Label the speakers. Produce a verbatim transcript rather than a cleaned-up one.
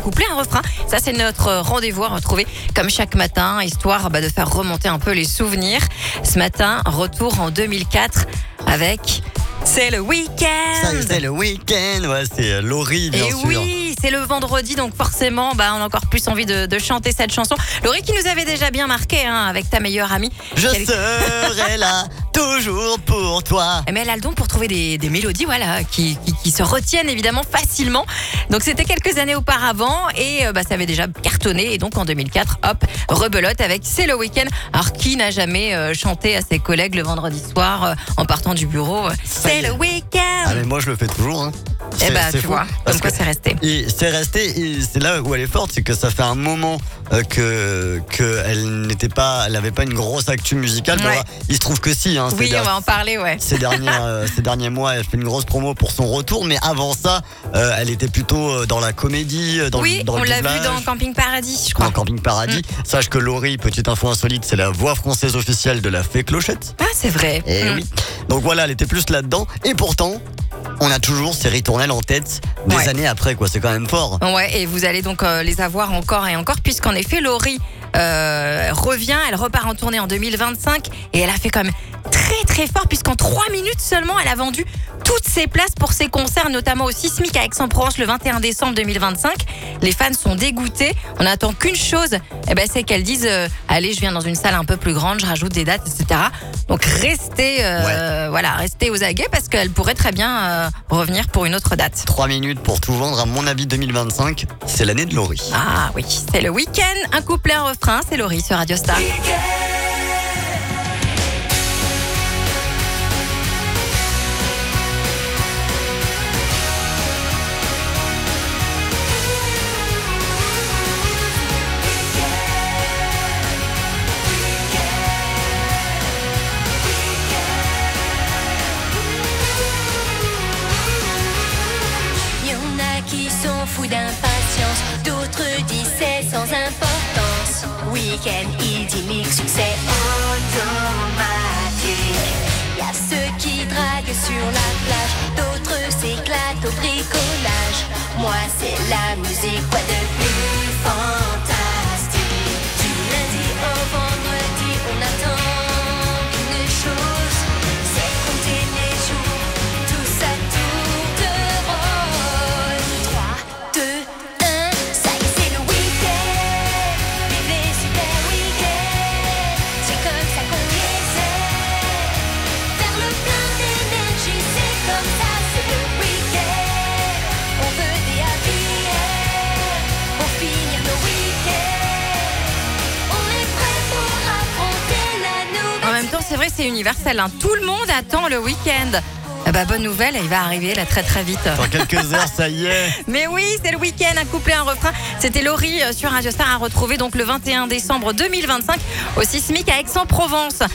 Speaker 1: couplet, un refrain. Ça, c'est notre rendez-vous à retrouver comme chaque matin, histoire bah, de faire remonter un peu les souvenirs. Ce matin, retour en deux mille quatre avec... C'est le week-end.
Speaker 2: Ça, c'est le week-end. Ouais, c'est Laurie, bien
Speaker 1: Et
Speaker 2: sûr.
Speaker 1: oui, c'est le vendredi, donc forcément, bah, on a encore plus envie de, de chanter cette chanson. Laurie qui nous avait déjà bien marqué hein, avec Ta meilleure amie.
Speaker 2: Je
Speaker 1: Quel...
Speaker 2: serai là, toujours pour toi.
Speaker 1: Mais elle a le don pour trouver des, des mélodies voilà, qui, qui, qui se retiennent évidemment facilement. Donc c'était quelques années auparavant et euh, bah, ça avait déjà cartonné. Et donc en deux mille quatre, hop, rebelote avec C'est le week-end. Alors qui n'a jamais euh, chanté à ses collègues le vendredi soir euh, en partant du bureau euh, C'est le week-end.
Speaker 2: Ah mais moi je le fais toujours. Hein.
Speaker 1: Eh bah tu vois, comme quoi c'est resté.
Speaker 2: Et c'est resté. Et c'est là où elle est forte, c'est que ça fait un moment euh, que que elle n'était pas, elle n'avait pas une grosse actu musicale.
Speaker 1: Ouais.
Speaker 2: Bah, il se trouve que si. Hein,
Speaker 1: Oui,
Speaker 2: der-
Speaker 1: on va en parler, ouais.
Speaker 2: Ces derniers euh, ces derniers mois, elle fait une grosse promo pour son retour. Mais avant ça, euh, elle était plutôt euh, dans la comédie, dans
Speaker 1: oui,
Speaker 2: le dans
Speaker 1: on
Speaker 2: le
Speaker 1: l'a vu
Speaker 2: doublage.
Speaker 1: dans Camping Paradis, je crois.
Speaker 2: Dans Camping Paradis. Mm. Sache que Laurie, petite info insolite, c'est la voix française officielle de la Fée Clochette.
Speaker 1: Ah, c'est vrai.
Speaker 2: Et
Speaker 1: Mm.
Speaker 2: oui. Donc voilà, elle était plus là-dedans. Et pourtant, on a toujours ces ritournelles en tête des
Speaker 1: Ouais.
Speaker 2: années après, quoi. C'est quand même fort.
Speaker 1: Ouais, et vous allez donc euh, les avoir encore et encore, puisqu'en effet, Laurie euh, revient, elle repart en tournée en deux mille vingt-cinq, et elle a fait quand même très très fort, puisqu'en trois minutes seulement, elle a vendu toutes ses places pour ses concerts, notamment au Sismic à Aix-en-Provence le vingt et un décembre deux mille vingt-cinq. Les fans sont dégoûtés. On n'attend qu'une chose, eh ben, c'est qu'elles disent euh, allez, je viens dans une salle un peu plus grande, je rajoute des dates, et cetera. Donc restez, euh, voilà, restez aux aguets parce qu'elle pourrait très bien euh, revenir pour une autre date.
Speaker 2: Trois minutes pour tout vendre. À mon avis, deux mille vingt-cinq, c'est l'année de Laurie.
Speaker 1: Ah oui, c'est le week-end, un couplet, un refrain, c'est Laurie sur Radio Star.
Speaker 3: Qui sont fous d'impatience, d'autres disent c'est sans importance. Week-end idyllique, succès automatique. Y'a ceux qui draguent sur la plage, d'autres s'éclatent au bricolage. Moi c'est la musique, quoi de plus fantastique. Du lundi au vendredi, on attend une chose, c'est compter les jours, tout ça tour de rôle. trois, deux, un, ça y est, c'est le week-end. Vive les super week-ends. C'est comme ça qu'on les aime. Faire le plein d'énergie, c'est comme ça, c'est le week-end. On veut des happy end pour finir nos week-ends. On est prêt pour affronter la nouvelle.
Speaker 1: En même temps, c'est vrai, c'est universel. Hein. Tout le monde attend le week-end. Ah bah, bonne nouvelle, il va arriver là très très vite.
Speaker 2: Dans quelques heures, ça y est.
Speaker 1: Mais oui, c'est le week-end, un couplet, un refrain. C'était Laurie euh, sur Radio Star à retrouver donc le vingt et un décembre deux mille vingt-cinq au Sismic à Aix-en-Provence.